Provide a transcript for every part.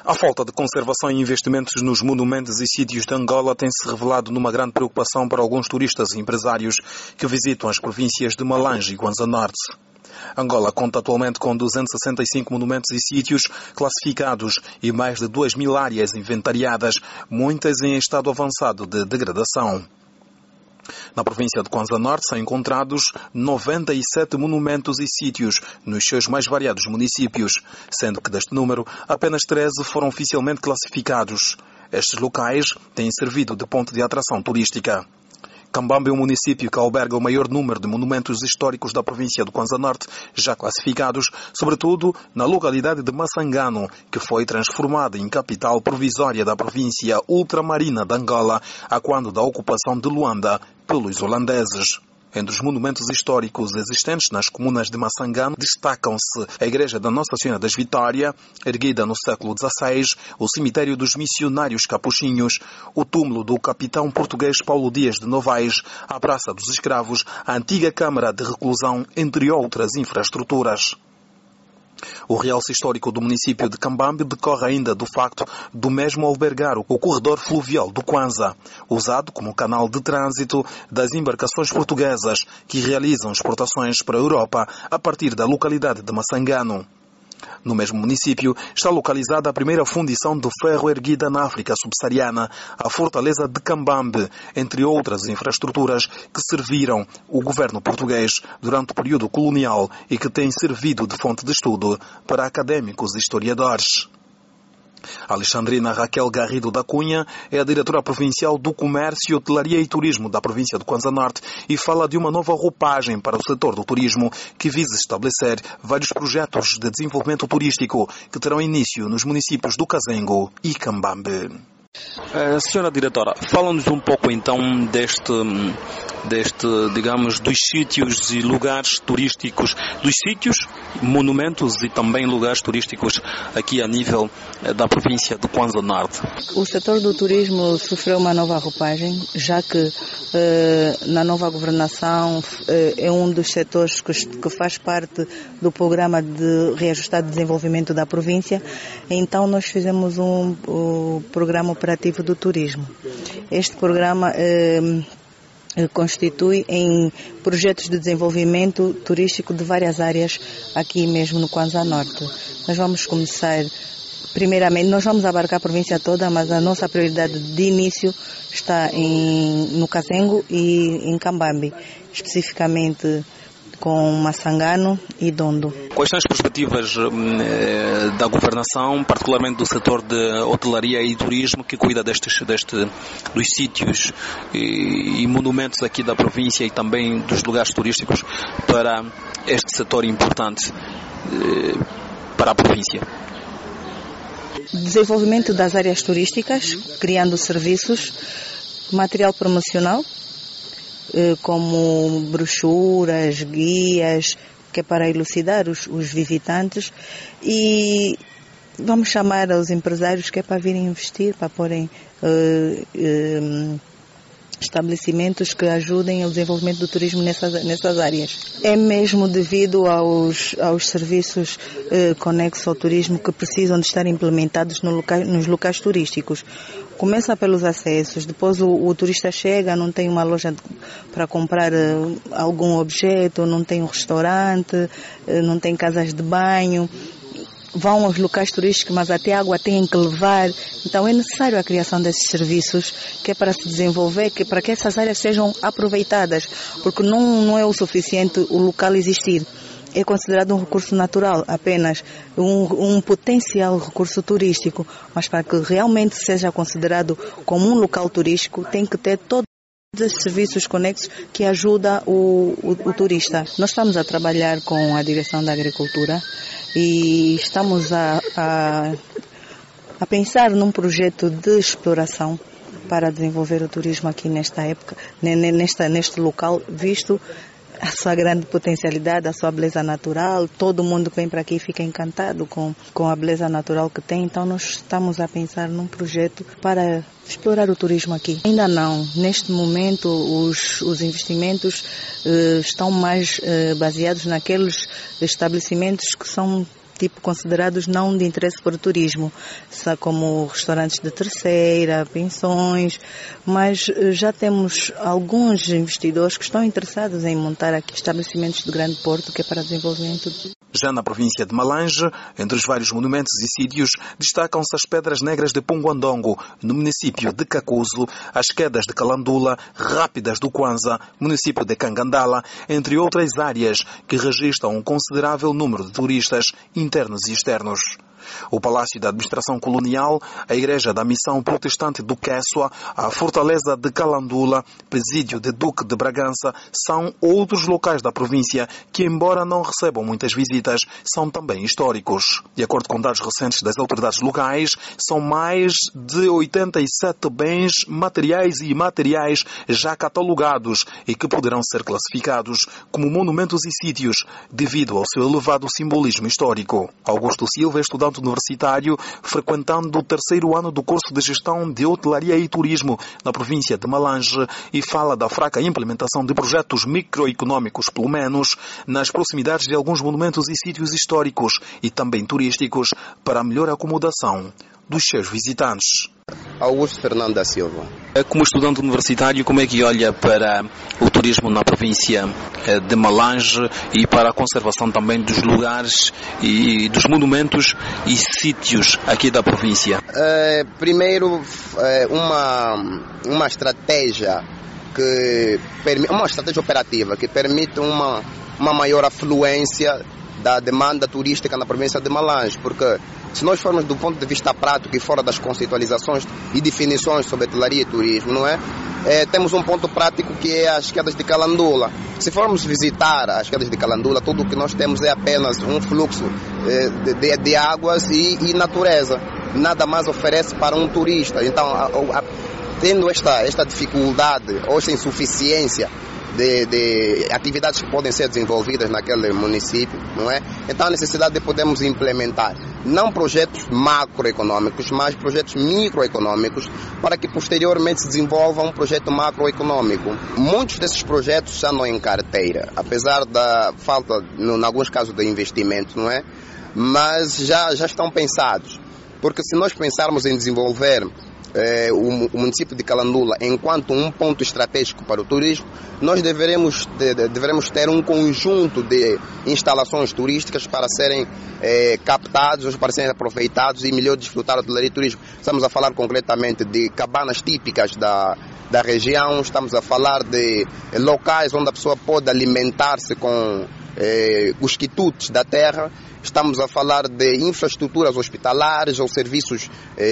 A falta de conservação e investimentos nos monumentos e sítios de Angola tem-se revelado numa grande preocupação para alguns turistas e empresários que visitam as províncias de Malange e Kwanza Norte. Angola conta atualmente com 265 monumentos e sítios classificados e mais de 2.000 áreas inventariadas, muitas em estado avançado de degradação. Na província de Kwanza Norte são encontrados 97 monumentos e sítios nos seus mais variados municípios, sendo que deste número apenas 13 foram oficialmente classificados. Estes locais têm servido de ponto de atração turística. Cambambe é o município que alberga o maior número de monumentos históricos da província de Kwanza Norte, já classificados, sobretudo na localidade de Massangano, que foi transformada em capital provisória da província ultramarina de Angola, a quando da ocupação de Luanda pelos holandeses. Entre os monumentos históricos existentes nas comunas de Massangano destacam-se a Igreja da Nossa Senhora das Vitórias, erguida no século XVI, o Cemitério dos Missionários Capuchinhos, o túmulo do capitão português Paulo Dias de Novaes, a Praça dos Escravos, a antiga Câmara de Reclusão, entre outras infraestruturas. O realce histórico do município de Cambambe decorre ainda do facto do mesmo albergar o corredor fluvial do Kwanza, usado como canal de trânsito das embarcações portuguesas que realizam exportações para a Europa a partir da localidade de Massangano. No mesmo município está localizada a primeira fundição de ferro erguida na África subsaariana, a Fortaleza de Cambambe, entre outras infraestruturas que serviram o governo português durante o período colonial e que têm servido de fonte de estudo para académicos e historiadores. Alexandrina Raquel Garrido da Cunha é a diretora provincial do Comércio, Hotelaria e Turismo da província de Kwanza Norte e fala de uma nova roupagem para o setor do turismo que visa estabelecer vários projetos de desenvolvimento turístico que terão início nos municípios do Kazengo e Cambambe. Senhora diretora, fala-nos um pouco então digamos, dos sítios e lugares turísticos, dos sítios, monumentos e também lugares turísticos aqui a nível da província de Kwanza Norte. O setor do turismo sofreu uma nova roupagem, já que na nova governação é um dos setores que faz parte do programa de reajustado de desenvolvimento da província. Então nós fizemos um programa operativo do turismo. Este programa constitui em projetos de desenvolvimento turístico de várias áreas aqui mesmo no Kwanza Norte. Nós vamos começar, primeiramente, nós vamos abarcar a província toda, mas a nossa prioridade de início está no Kazengo e em Cambambe, especificamente com Massangano e Dondo. Quais são as perspectivas da governação, particularmente do setor de hotelaria e turismo, que cuida dos sítios e monumentos aqui da província e também dos lugares turísticos para este setor importante para a província? Desenvolvimento das áreas turísticas, criando serviços, material promocional, como brochuras, guias, que é para elucidar os visitantes, e vamos chamar aos empresários que é para virem investir, para porem estabelecimentos que ajudem ao desenvolvimento do turismo nessas áreas. É mesmo devido aos serviços conexos ao turismo que precisam de estar implementados nos locais turísticos. Começa pelos acessos, depois o turista chega, não tem uma loja para comprar algum objeto, não tem um restaurante, não tem casas de banho. Vão aos locais turísticos, mas até água têm que levar. Então é necessário a criação desses serviços, que é para se desenvolver, que para que essas áreas sejam aproveitadas, porque não é o suficiente o local existir. É considerado um recurso natural, apenas um potencial recurso turístico, mas para que realmente seja considerado como um local turístico, tem que ter todos os serviços conexos que ajudam o turista. Nós estamos a trabalhar com a Direção da Agricultura e estamos a pensar num projeto de exploração para desenvolver o turismo aqui nesta época, neste local, visto a sua grande potencialidade, a sua beleza natural. Todo mundo que vem para aqui fica encantado com a beleza natural que tem. Então nós estamos a pensar num projeto para explorar o turismo aqui. Ainda não. Neste momento os investimentos estão mais baseados naqueles estabelecimentos que são tipo considerados não de interesse para o turismo, como restaurantes de terceira, pensões, mas já temos alguns investidores que estão interessados em montar aqui estabelecimentos de grande porte, que é para desenvolvimento. Já na província de Malange, entre os vários monumentos e sítios, destacam-se as Pedras Negras de Ponguandongo, no município de Cacuzo, as Quedas de Calandula, Rápidas do Kwanza, município de Cangandala, entre outras áreas que registram um considerável número de turistas internos e externos. O Palácio da Administração Colonial, a Igreja da Missão Protestante do Quechua, a Fortaleza de Calandula, Presídio de Duque de Bragança, são outros locais da província que, embora não recebam muitas visitas, são também históricos. De acordo com dados recentes das autoridades locais, são mais de 87 bens materiais e imateriais já catalogados e que poderão ser classificados como monumentos e sítios devido ao seu elevado simbolismo histórico. Augusto Silva, estudante universitário, frequentando o terceiro ano do curso de Gestão de Hotelaria e Turismo na província de Malange, e fala da fraca implementação de projetos microeconômicos, pelo menos, nas proximidades de alguns monumentos e sítios históricos e também turísticos, para a melhor acomodação dos seus visitantes. Augusto Fernando da Silva. Como estudante universitário, como é que olha para o turismo na província de Malange e para a conservação também dos lugares e dos monumentos e sítios aqui da província? Primeiro, uma estratégia operativa que permite uma maior afluência da demanda turística na província de Malange, porque se nós formos do ponto de vista prático e fora das conceitualizações e definições sobre hotelaria e turismo, não é? Temos um ponto prático que é as Quedas de Calandula. Se formos visitar as Quedas de Calandula, tudo o que nós temos é apenas um fluxo de águas e natureza. Nada mais oferece para um turista. Então, tendo esta dificuldade ou esta insuficiência de atividades que podem ser desenvolvidas naquele município, não é? Então a necessidade de podermos implementar não projetos macroeconômicos, mas projetos microeconômicos, para que posteriormente se desenvolva um projeto macroeconômico. Muitos desses projetos já não em carteira, apesar da falta, em alguns casos, de investimento, não é? Mas já estão pensados, porque se nós pensarmos em desenvolver o município de Calandula enquanto um ponto estratégico para o turismo, nós devemos ter um conjunto de instalações turísticas para serem captados, para serem aproveitados e melhor desfrutar do hotelaria e turismo. Estamos a falar concretamente de cabanas típicas da região, estamos a falar de locais onde a pessoa pode alimentar-se com os quitutes da terra. Estamos a falar de infraestruturas hospitalares ou serviços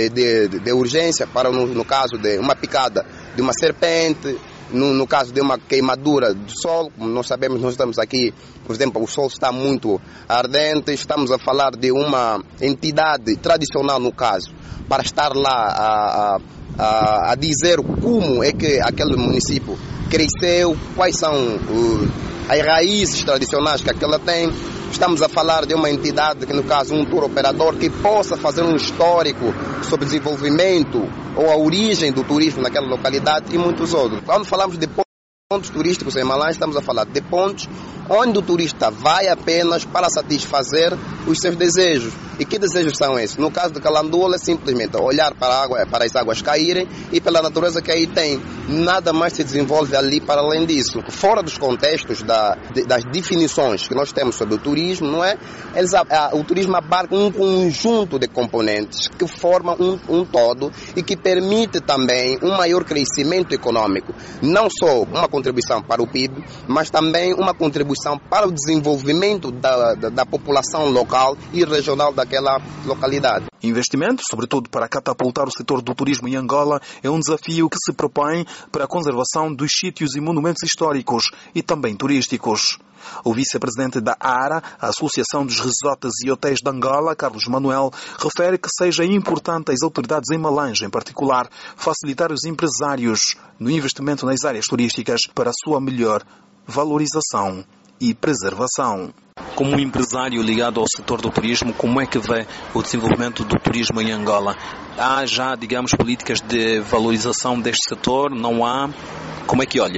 de urgência, para no caso de uma picada de uma serpente, no caso de uma queimadura do sol. Como nós sabemos, nós estamos aqui, por exemplo, o sol está muito ardente. Estamos a falar de uma entidade tradicional, no caso, para estar lá a dizer como é que aquele município cresceu, quais são as raízes tradicionais que aquela tem. Estamos a falar de uma entidade, que no caso um tour operador, que possa fazer um histórico sobre o desenvolvimento ou a origem do turismo naquela localidade e muitos outros. Quando falamos de pontos turísticos em Malange, estamos a falar de pontos onde o turista vai apenas para satisfazer os seus desejos. E que desejos são esses? No caso de Calandula, é simplesmente olhar para as águas caírem e pela natureza que aí tem. Nada mais se desenvolve ali para além disso. Fora dos contextos das definições que nós temos sobre o turismo, não é? O turismo abarca um conjunto de componentes que formam um todo e que permite também um maior crescimento econômico. Não só uma contribuição para o PIB, mas também uma contribuição para o desenvolvimento da população local e regional daquela localidade. Investimento, sobretudo para catapultar o setor do turismo em Angola, é um desafio que se propõe para a conservação dos sítios e monumentos históricos e também turísticos. O vice-presidente da ARA, a Associação dos Resorts e Hotéis de Angola, Carlos Manuel, refere que seja importante às autoridades em Malange, em particular, facilitar os empresários no investimento nas áreas turísticas para a sua melhor valorização e preservação. Como empresário ligado ao setor do turismo, como é que vê o desenvolvimento do turismo em Angola? Há já, digamos, políticas de valorização deste setor? Não há? Como é que olha?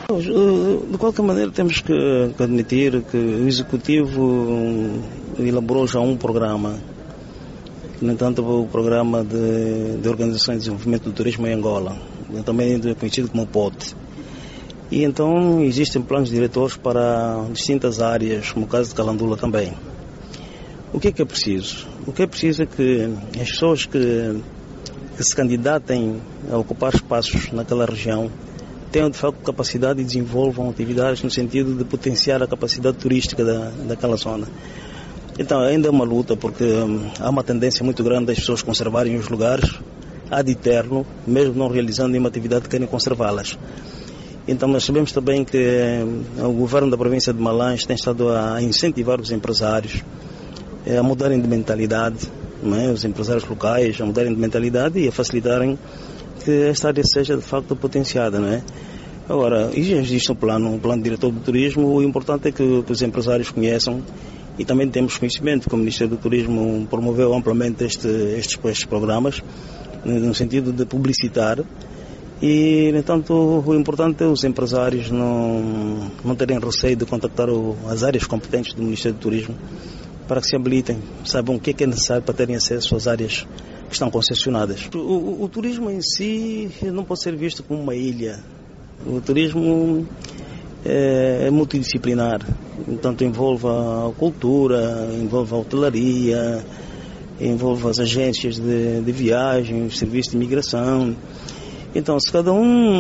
De qualquer maneira, temos que admitir que o Executivo elaborou já um programa, no entanto, o Programa de Organização e Desenvolvimento do Turismo em Angola, também conhecido como POT. E então existem planos diretores para distintas áreas, como o caso de Calandula também. O que é preciso? O que é preciso é que as pessoas que se candidatem a ocupar espaços naquela região tenham de facto capacidade e desenvolvam atividades no sentido de potenciar a capacidade turística daquela zona. Então ainda é uma luta, porque há uma tendência muito grande das pessoas conservarem os lugares ad eterno, mesmo não realizando nenhuma atividade, querem conservá-las. Então nós sabemos também que o governo da província de Malange tem estado a incentivar os empresários a mudarem de mentalidade, não é? Os empresários locais a mudarem de mentalidade e a facilitarem que esta área seja de facto potenciada, não é? Agora, existe um plano diretor do turismo. O importante é que os empresários conheçam, e também temos conhecimento que o Ministério do Turismo promoveu amplamente estes programas, no sentido de publicitar. E, no entanto, o importante é os empresários não terem receio de contactar as áreas competentes do Ministério do Turismo para que se habilitem, saibam o que é necessário para terem acesso às áreas que estão concessionadas. O turismo em si não pode ser visto como uma ilha. O turismo é multidisciplinar, portanto envolve a cultura, envolve a hotelaria, envolve as agências de viagem, os serviços de imigração. Então, se cada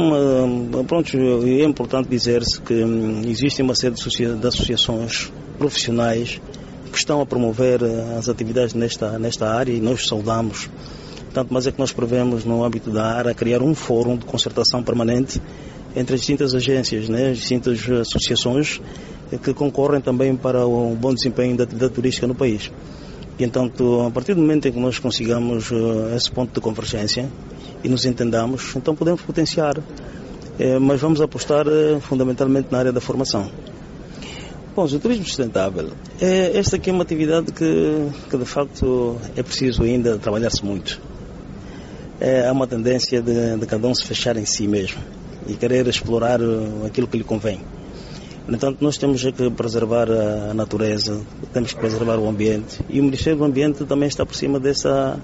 é importante dizer-se que existe uma série de associações profissionais que estão a promover as atividades nesta área, e nós saudamos. Tanto mais é que nós prevemos, no âmbito da área, criar um fórum de concertação permanente entre as distintas agências, né, as distintas associações que concorrem também para o bom desempenho da atividade turística no país. E então, a partir do momento em que nós consigamos esse ponto de convergência e nos entendamos, então podemos potenciar, mas vamos apostar fundamentalmente na área da formação. Bom, o turismo sustentável, esta aqui é uma atividade que de facto é preciso ainda trabalhar-se muito. Há uma tendência de cada um se fechar em si mesmo e querer explorar aquilo que lhe convém. No entanto, nós temos que preservar a natureza, temos que preservar o ambiente, e o Ministério do Ambiente também está por cima desta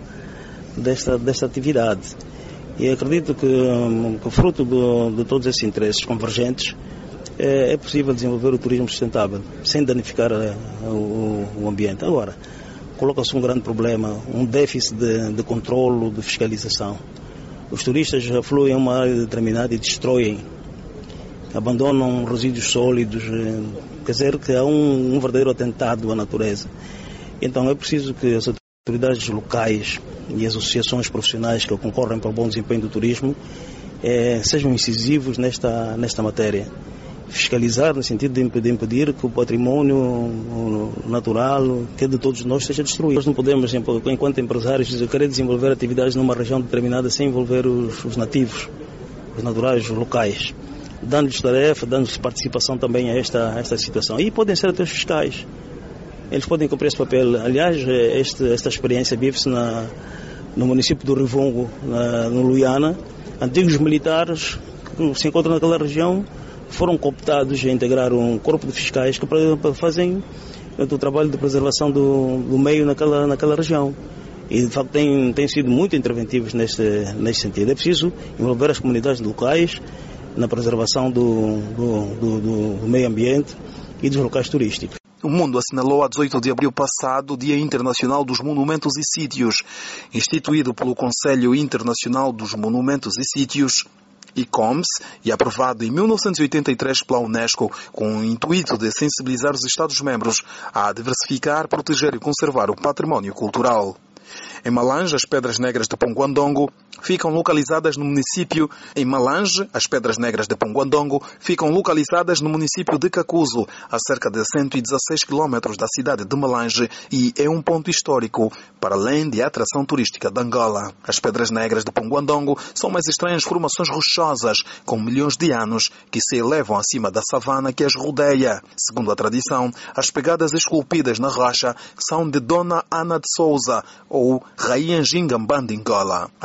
atividade. E acredito que fruto de todos esses interesses convergentes, é possível desenvolver o turismo sustentável, sem danificar o ambiente. Agora, coloca-se um grande problema, um déficit de controlo, de fiscalização. Os turistas afluem a uma área determinada e destroem, abandonam resíduos sólidos, quer dizer que há um verdadeiro atentado à natureza. Então é preciso que as autoridades locais e as associações profissionais que concorrem para o bom desempenho do turismo sejam incisivos nesta matéria. Fiscalizar no sentido de impedir que o património natural, que é de todos nós, seja destruído. Nós não podemos, enquanto empresários, querer desenvolver atividades numa região determinada sem envolver os nativos, os naturais, os locais, dando-lhes tarefa, dando-lhes participação também a esta situação. E podem ser até os fiscais. Eles podem cumprir esse papel. Aliás, esta experiência vive-se no município do Rivongo, no Luiana. Antigos militares que se encontram naquela região foram cooptados a integrar um corpo de fiscais que fazem o trabalho de preservação do meio naquela região. E, de facto, têm sido muito interventivos neste sentido. É preciso envolver as comunidades locais na preservação do meio ambiente e dos locais turísticos. O mundo assinalou a 18 de abril passado o Dia Internacional dos Monumentos e Sítios, instituído pelo Conselho Internacional dos Monumentos e Sítios, ICOMS, e aprovado em 1983 pela Unesco, com o intuito de sensibilizar os Estados-membros a diversificar, proteger e conservar o património cultural. Em Malange, as Pedras Negras de Ponguandongo ficam localizadas no município de município de Cacuzo, a cerca de 116 km da cidade de Malange, e é um ponto histórico, para além de atração turística de Angola. As Pedras Negras de Ponguandongo são mais estranhas formações rochosas, com milhões de anos, que se elevam acima da savana que as rodeia. Segundo a tradição, as pegadas esculpidas na rocha são de Dona Ana de Souza, ou Rainha Ngingambá de Angola. A vila de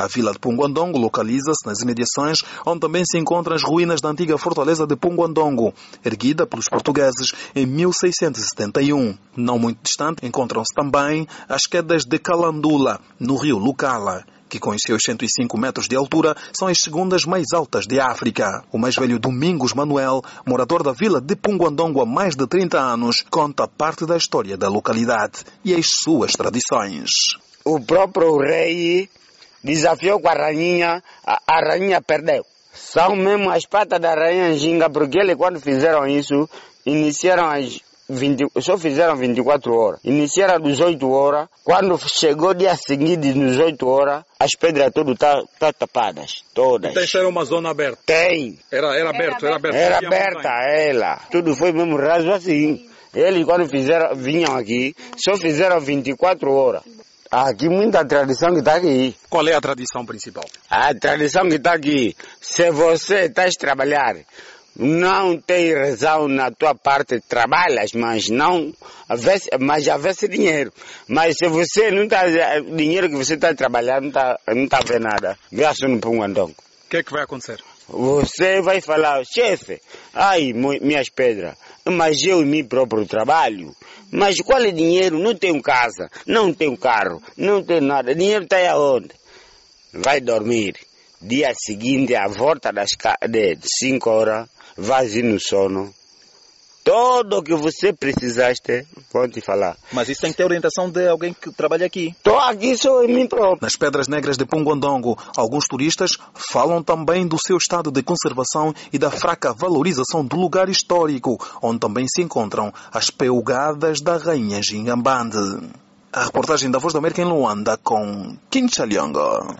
Punguandongo localiza-se nas imediações onde também se encontram as ruínas da antiga fortaleza de Punguandongo, erguida pelos portugueses em 1671. Não muito distante encontram-se também as quedas de Calandula, no rio Lucala, que com os seus 105 metros de altura são as segundas mais altas de África. O mais velho Domingos Manuel, morador da vila de Punguandongo há mais de 30 anos, conta parte da história da localidade e as suas tradições. O próprio rei desafiou com a rainha perdeu. São mesmo as patas da rainha Ginga, porque eles quando fizeram isso, iniciaram só fizeram 24 horas. Iniciaram às 18 horas. Quando chegou o dia seguinte, às 18 horas, as pedras todas estão tapadas. Todas. Então isso era uma zona aberta? Tem. Era aberto. Era aberta ela. Tudo foi mesmo raso assim. Eles quando vinham aqui, só fizeram 24 horas. Aqui muita tradição que está aqui. Qual é a tradição principal? A tradição que está aqui, se você está a trabalhar, não tem razão na tua parte, trabalhas, mas a ver dinheiro. Mas se você não está, dinheiro que você está a trabalhar, não está a ver nada. Vê só no Punguandongo. O que é que vai acontecer? Você vai falar, chefe, ai, minhas pedras, mas eu e meu próprio trabalho. Mas qual é dinheiro? Não tenho casa, não tenho carro, não tenho nada. Dinheiro está aí aonde? Vai dormir. Dia seguinte, à volta de 5 horas, vai ir no sono. Tudo o que você precisaste, pode falar. Mas isso tem que ter orientação de alguém que trabalha aqui. Estou aqui só em mim próprio. Nas Pedras Negras de Punguandongo, alguns turistas falam também do seu estado de conservação e da fraca valorização do lugar histórico, onde também se encontram as peugadas da rainha Gingambande. A reportagem da Voz da América em Luanda com Kim Chaliongo.